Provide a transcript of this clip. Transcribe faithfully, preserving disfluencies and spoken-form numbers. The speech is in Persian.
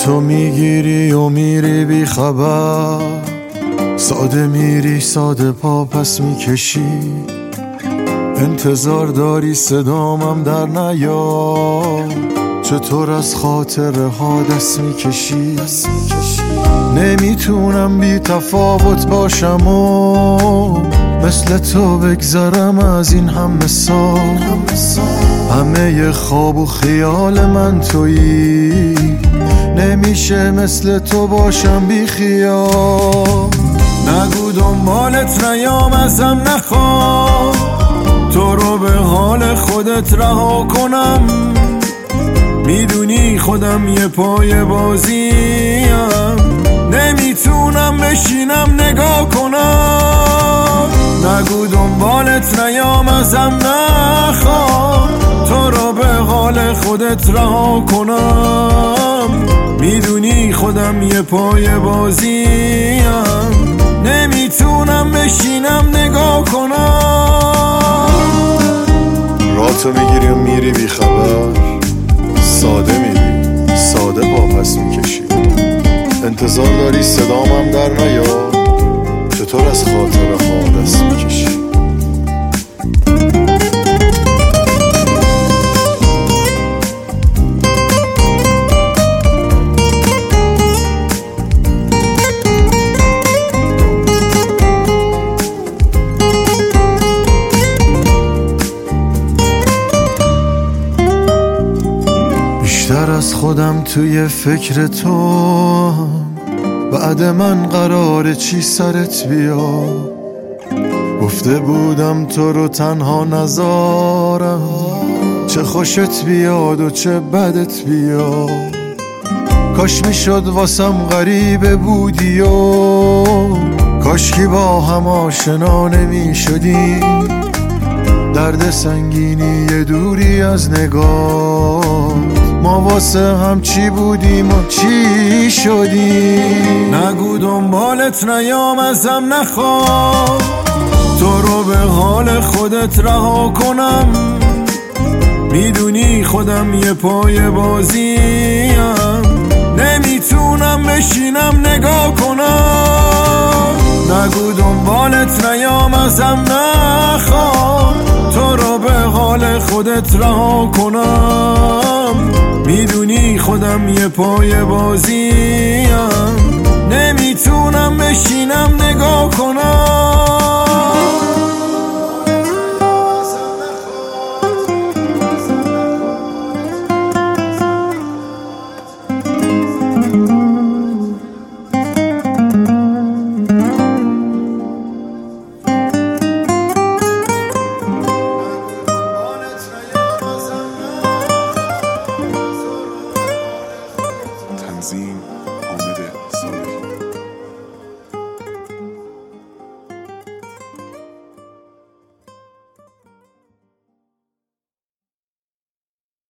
تو میگیری و میری بی خبر، ساده میری ساده پا پس میکشی، انتظار داری صدامم در نیاد، چطور از خاطره ها دست میکشی. نمیتونم بی تفاوت باشم و مثل تو بگذرم از این همه سال، همه خواب و خیال من تویی، نمیشه مثل تو باشم بی خیال. نگو دنبالت نیام ازم نخواه، تو رو به حال خودت رها کنم، میدونی خودم یه پای بازیم، نمیتونم بشینم نگاه کنم. نگو دنبالت نیام ازم نخواه، تو رو به حال خودت رها کنم، میدونی خودم یه پای بازیم، نمیتونم بشینم نگاه کنم. راتو میگیری و میری بی خبر، ساده میری ساده پا پس میکشی، انتظار داری صدامم در نیاد، چطور از خاطره ها دست میکشی. بیشتر از خودم توی فکر تو، بعد من قراره چی سرت بیا، گفته بودم تو رو تنها نذارم، چه خوشت بیاد و چه بدت بیاد، کاش میشد واسم غریبه بودی و کاش کی با هم آشنا نمیشدیم، درد سنگینی یه دوری از نگاه، ما واسه هم چی بودیم و چی شدیم. نگو دنبالت نیام ازم نخواه، تو رو به حال خودت رها کنم، میدونی خودم یه پای بازیم، نمیتونم بشینم نگاه کنم. نگو دنبالت نیام ازم نخواه، تو رو به حال خودت رها کنم، میدونی خودم یه پای بازیم، نمیتونم بشینم نگاه کنم. تنظیم